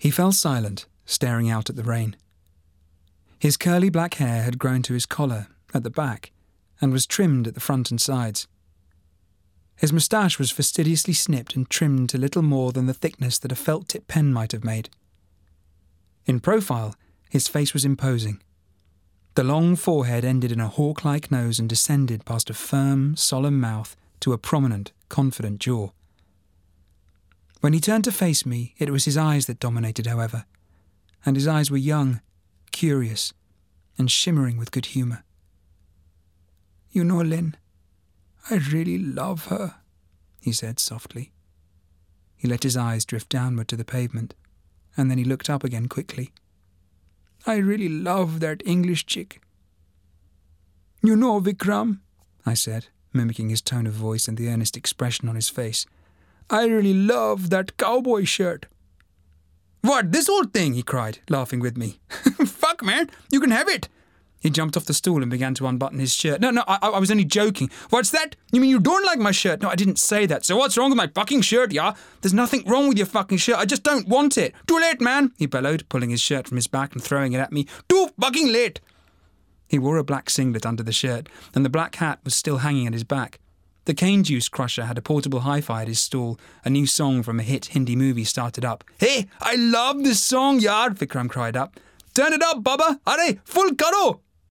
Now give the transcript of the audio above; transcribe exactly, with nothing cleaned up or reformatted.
He fell silent, staring out at the rain. His curly black hair had grown to his collar, at the back, and was trimmed at the front and sides. His moustache was fastidiously snipped and trimmed to little more than the thickness that a felt-tip pen might have made. In profile, his face was imposing. The long forehead ended in a hawk-like nose and descended past a firm, solemn mouth to a prominent, confident jaw. When he turned to face me, it was his eyes that dominated, however, and his eyes were young, curious, and shimmering with good humour. "You know, Lynn, I really love her," he said softly. He let his eyes drift downward to the pavement, and then he looked up again quickly. "I really love that English chick." "You know, Vikram," I said, mimicking his tone of voice and the earnest expression on his face, "I really love that cowboy shirt." "What, this old thing?" he cried, laughing with me. "Fuck, man, you can have it." He jumped off the stool and began to unbutton his shirt. "No, no, I, I was only joking." "What's that? You mean you don't like my shirt?" "No, I didn't say that." "So what's wrong with my fucking shirt, yeah?" "There's nothing wrong with your fucking shirt. I just don't want it." "Too late, man," he bellowed, pulling his shirt from his back and throwing it at me. "Too fucking late." He wore a black singlet under the shirt, and the black hat was still hanging at his back. The cane juice crusher had a portable hi-fi at his stall. A new song from a hit Hindi movie started up. "Hey, I love this song, yaar," Vikram cried up. "Turn it up, Baba. Arey, full karo."